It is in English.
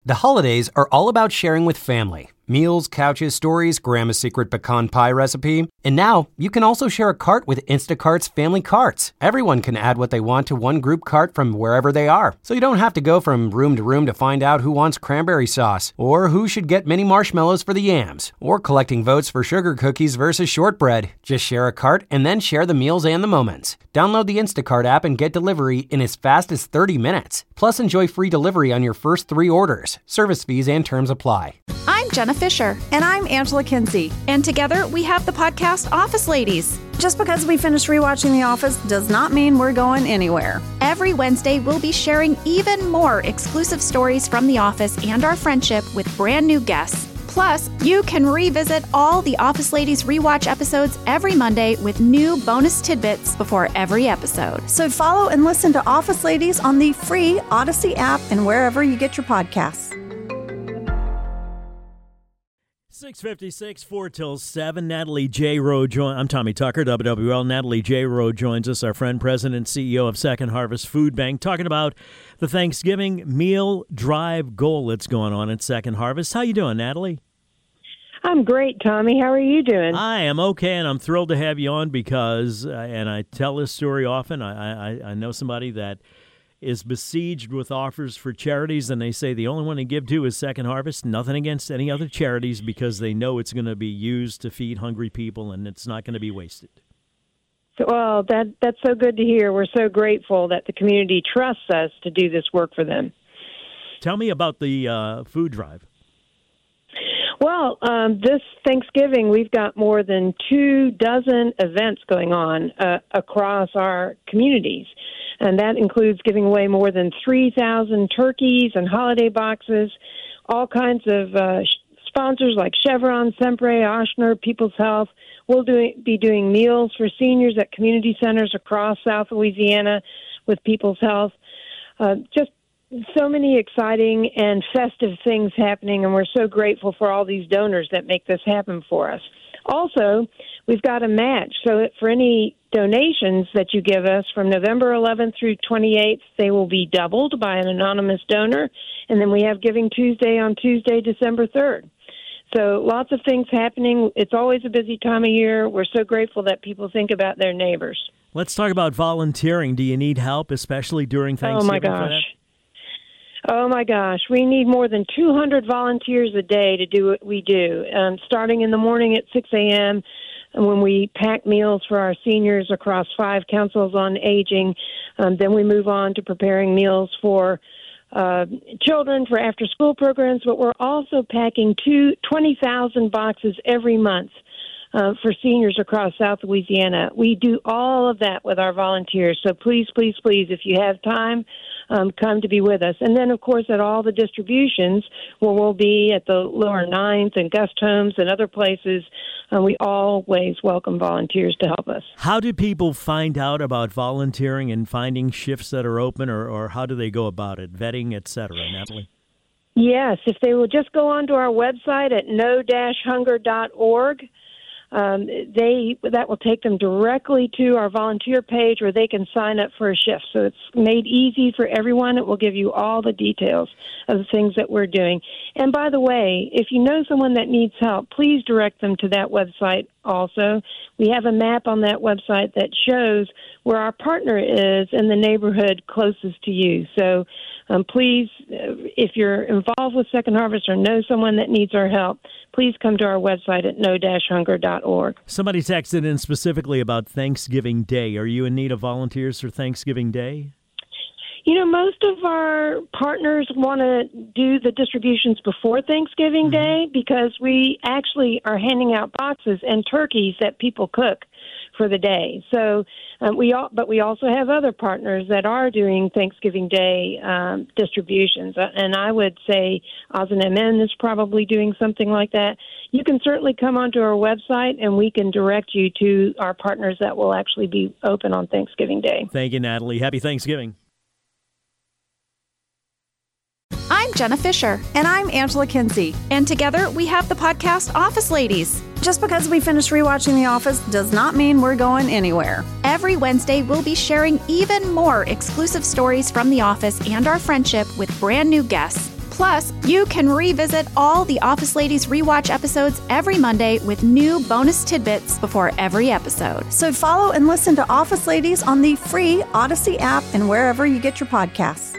The holidays are all about sharing with family. Meals, couches, stories, Grandma's secret pecan pie recipe. And now, you can also share a cart with Instacart's Family Carts. Everyone can add what they want to one group cart from wherever they are. So you don't have to go from room to find out who wants cranberry sauce, or who should get mini marshmallows for the yams, or collecting votes for sugar cookies versus shortbread. Just share a cart and then share the meals and the moments. Download the Instacart app and get delivery in as fast as 30 minutes. Plus, enjoy free delivery on your first 3 orders. Service fees and terms apply. I'm Jenna Fisher. And I'm Angela Kinsey. And together we have the podcast Office Ladies. Just because we finished rewatching The Office does not mean we're going anywhere. Every Wednesday, we'll be sharing even more exclusive stories from The Office and our friendship with brand new guests. Plus, you can revisit all the Office Ladies rewatch episodes every Monday with new bonus tidbits before every episode. So follow and listen to Office Ladies on the free Odyssey app and wherever you get your podcasts. 6:56, 4 till 7. Natalie J. Rowe I'm Tommy Tucker, WWL. Natalie J. Rowe joins us, our friend, President and CEO of Second Harvest Food Bank, talking about the Thanksgiving meal drive goal that's going on at Second Harvest. How you doing, Natalie? I'm great, Tommy. How are you doing? I am okay, and I'm thrilled to have you on because, and I tell this story often, I know somebody that is besieged with offers for charities, and they say the only one to give to is Second Harvest. Nothing against any other charities because they know it's going to be used to feed hungry people and it's not going to be wasted. Well, that's so good to hear. We're so grateful that the community trusts us to do this work for them. Tell me about the food drive. Well, this Thanksgiving, we've got more than 24 events going on across our communities. And that includes giving away more than 3,000 turkeys and holiday boxes, all kinds of sponsors like Chevron, Sempre, Ochsner, People's Health. We'll be doing meals for seniors at community centers across South Louisiana with People's Health. Just so many exciting and festive things happening, and we're so grateful for all these donors that make this happen for us. Also, we've got a match, so for any donations that you give us from November 11th through 28th, they will be doubled by an anonymous donor, and then we have Giving Tuesday on Tuesday, December 3rd. So lots of things happening. It's always a busy time of year. We're so grateful that people think about their neighbors. Let's talk about volunteering. Do you need help, especially during Thanksgiving? Oh, my gosh. We need more than 200 volunteers a day to do what we do, starting in the morning at 6 a.m., when we pack meals for our seniors across 5 councils on aging. Then we move on to preparing meals for children for after-school programs, but we're also packing 20,000 boxes every month for seniors across South Louisiana. We do all of that with our volunteers. So please, please, please, if you have time, come to be with us. And then, of course, at all the distributions where we'll be at the Lower Ninth and Gust Homes and other places, we always welcome volunteers to help us. How do people find out about volunteering and finding shifts that are open, or how do they go about it, vetting, et cetera, Natalie? Yes, if they will just go onto our website at no-hunger.org, that will take them directly to our volunteer page where they can sign up for a shift. So it's made easy for everyone. It will give you all the details of the things that we're doing. And by the way, if you know someone that needs help, please direct them to that website also. We have a map on that website that shows where our partner is in the neighborhood closest to you. So please, if you're involved with Second Harvest or know someone that needs our help, please come to our website at no-hunger.org. Somebody texted in specifically about Thanksgiving Day. Are you in need of volunteers for Thanksgiving Day? You know, most of our partners want to do the distributions before Thanksgiving Day because we actually are handing out boxes and turkeys that people cook for the day. So we also have other partners that are doing Thanksgiving Day distributions. And I would say ASEAN is probably doing something like that. You can certainly come onto our website and we can direct you to our partners that will actually be open on Thanksgiving Day. Thank you, Natalie. Happy Thanksgiving. I'm Jenna Fisher. And I'm Angela Kinsey. And together we have the podcast Office Ladies. Just because we finished rewatching The Office does not mean we're going anywhere. Every Wednesday, we'll be sharing even more exclusive stories from The Office and our friendship with brand new guests. Plus, you can revisit all the Office Ladies rewatch episodes every Monday with new bonus tidbits before every episode. So follow and listen to Office Ladies on the free Odyssey app and wherever you get your podcasts.